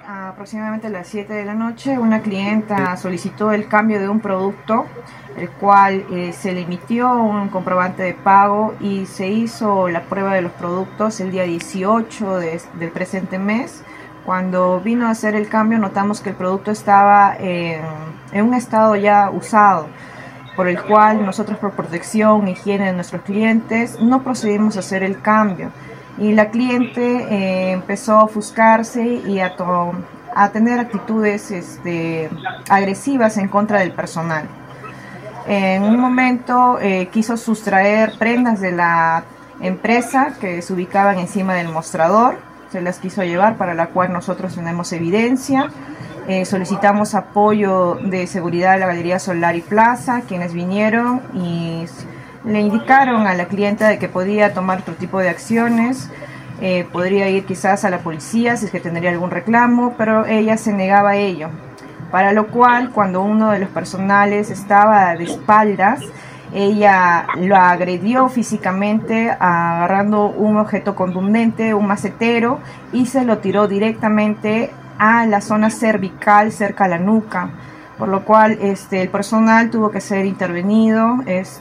Aproximadamente a las 7 de la noche, una clienta solicitó el cambio de un producto, el cual se le emitió un comprobante de pago y se hizo la prueba de los productos el día 18 del presente mes. Cuando vino a hacer el cambio, notamos que el producto estaba en un estado ya usado, por el cual nosotros, por protección e higiene de nuestros clientes, no procedimos a hacer el cambio. Y la cliente empezó a ofuscarse y a tener actitudes agresivas en contra del personal. En un momento quiso sustraer prendas de la empresa que se ubicaban encima del mostrador, se las quiso llevar, para la cual nosotros tenemos evidencia. Solicitamos apoyo de seguridad de la Galería Solari Plaza, quienes vinieron y le indicaron a la clienta de que podía tomar otro tipo de acciones, podría ir quizás a la policía si es que tendría algún reclamo, pero ella se negaba a ello. Para lo cual, cuando uno de los personales estaba de espaldas, ella lo agredió físicamente agarrando un objeto contundente, un macetero, y se lo tiró directamente a la zona cervical, cerca a la nuca, por lo cual el personal tuvo que ser intervenido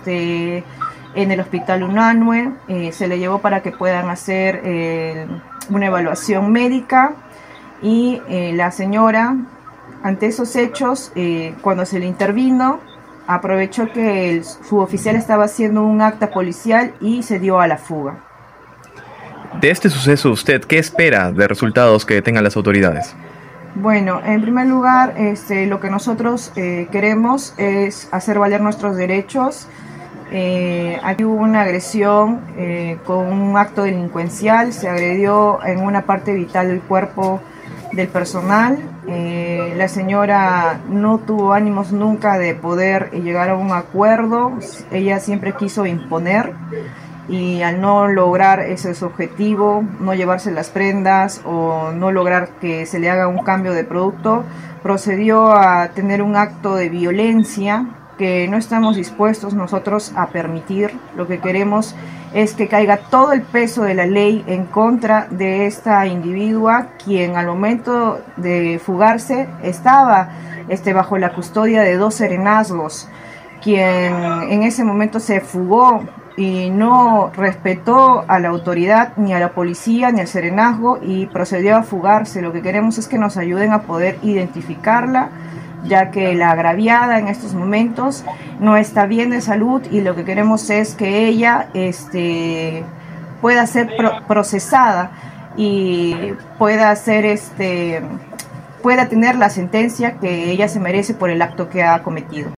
en el hospital Unanue. Se le llevó para que puedan hacer una evaluación médica y la señora, ante esos hechos, cuando se le intervino, aprovechó que su oficial estaba haciendo un acta policial y se dio a la fuga. De este suceso, ¿usted qué espera de resultados que tengan las autoridades? Bueno, en primer lugar, lo que nosotros queremos es hacer valer nuestros derechos. Aquí hubo una agresión con un acto delincuencial, se agredió en una parte vital del cuerpo del personal. La señora no tuvo ánimos nunca de poder llegar a un acuerdo, ella siempre quiso imponer, y al no lograr ese su objetivo, no llevarse las prendas o no lograr que se le haga un cambio de producto, procedió a tener un acto de violencia que no estamos dispuestos nosotros a permitir. Lo que queremos es que caiga todo el peso de la ley en contra de esta individua, quien al momento de fugarse estaba bajo la custodia de 2 serenazgos, quien en ese momento se fugó y no respetó a la autoridad, ni a la policía, ni al serenazgo, y procedió a fugarse. Lo que queremos es que nos ayuden a poder identificarla, ya que la agraviada en estos momentos no está bien de salud, y lo que queremos es que ella pueda ser procesada y pueda tener la sentencia que ella se merece por el acto que ha cometido.